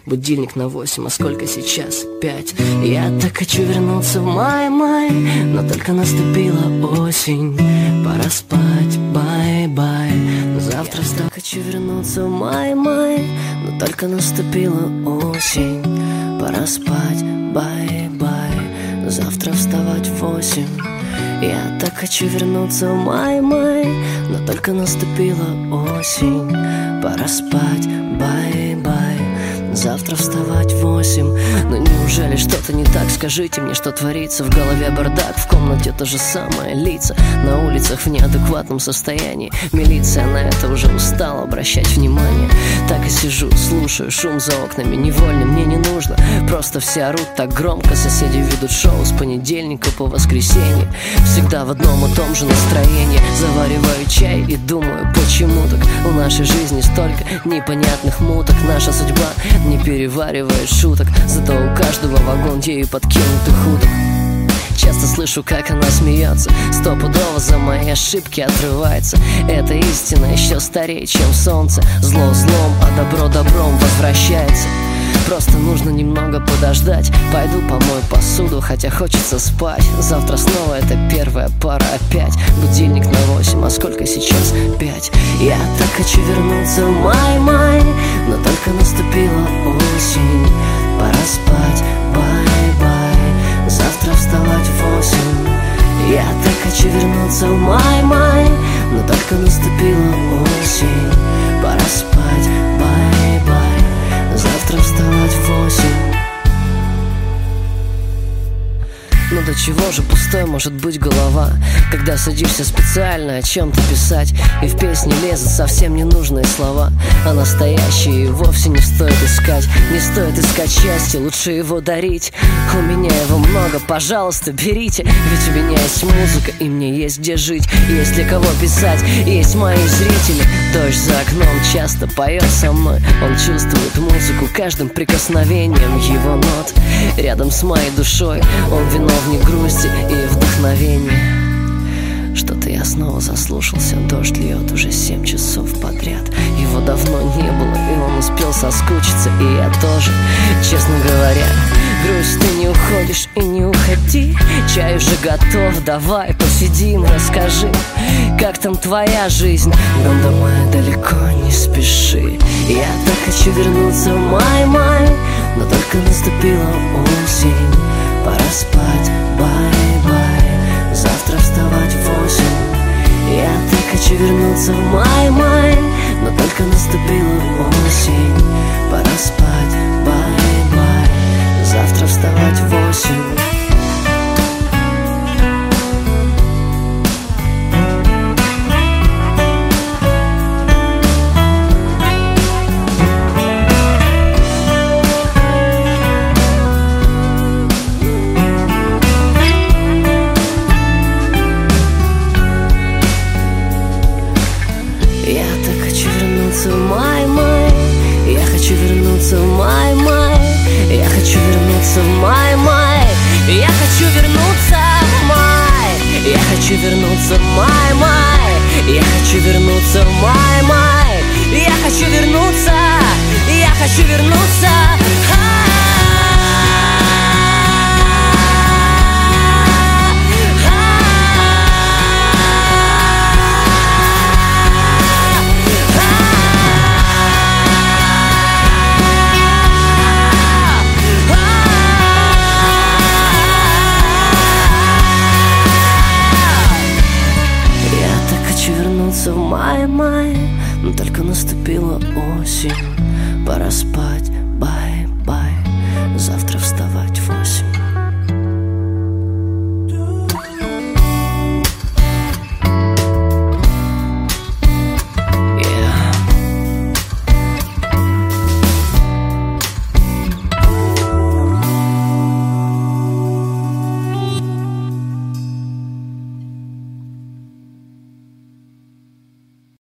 будильник на 8, а сколько сейчас? 5. Я так хочу вернуться в май, но только наступила осень. Пора спать, бай-бай. Завтра встал. Хочу вернуться в май, но только наступила осень. Пора спать, бай-бай. Завтра вставать в 8. Я так хочу вернуться в май, но только наступила осень. Пора спать, бай-бай. Завтра вставать в 8. Но неужели что-то не так? Скажите мне, что творится. В голове бардак, в комнате то же самое. Лица на улицах в неадекватном состоянии. Милиция на это уже устала обращать внимание. Так и сижу, слушаю шум за окнами. Невольно мне не нужно, просто все орут так громко. Соседи ведут шоу с понедельника по воскресенье. Всегда в одном и том же настроении. Завариваю чай и думаю, почему так в нашей жизни столько непонятных муток. Наша судьба не переваривает шуток, зато у каждого вагон ею подкинутых уток. Часто слышу, как она смеется, стопудово за мои ошибки отрывается. Эта истина еще старее, чем солнце. Зло злом, а добро добром возвращается. Просто нужно немного подождать. Пойду помою посуду, хотя хочется спать. Завтра снова это первая пара опять. Будильник на 8, а сколько сейчас? 5. Я так хочу вернуться в май, но только наступила осень. Пора спать, бай-бай. Завтра вставать в 8. Я так хочу вернуться в май, но только наступила осень. Пора спать, бай-бай. Завтра вставать в 8. Ну до чего же пустой может быть голова, когда садишься специально о чем-то писать, и в песни лезут совсем ненужные слова, а настоящие вовсе не стоит искать. Не стоит искать счастье, лучше его дарить. У меня его много, пожалуйста, берите. Ведь у меня есть музыка, и мне есть где жить, есть для кого писать, есть мои зрители. Дождь за окном часто поет со мной. Он чувствует музыку каждым прикосновением его нот. Рядом с моей душой он виновник грусти и вдохновения. Что-то я снова заслушался. Дождь льет уже 7 часов подряд. Его давно не было, и он успел соскучиться. И я тоже, честно говоря. Грусть, ты не уходишь и не уходи. Чай уже готов, давай посидим. Расскажи, как там твоя жизнь. Нам домой далеко, не спеши. Я так хочу вернуться в май, но только наступила осень. Пора спать, бай-бай. Завтра вставать в 8. Я так хочу вернуться в май, но только наступила осень. Пора спать, бай-бай. Завтра вставать в 8. Я хочу вернуться в май, я хочу вернуться в май, я хочу вернуться в май, я хочу вернуться в май, я хочу вернуться в май, я хочу вернуться, я хочу вернуться. В май, но только наступила осень. Пора спать, бай.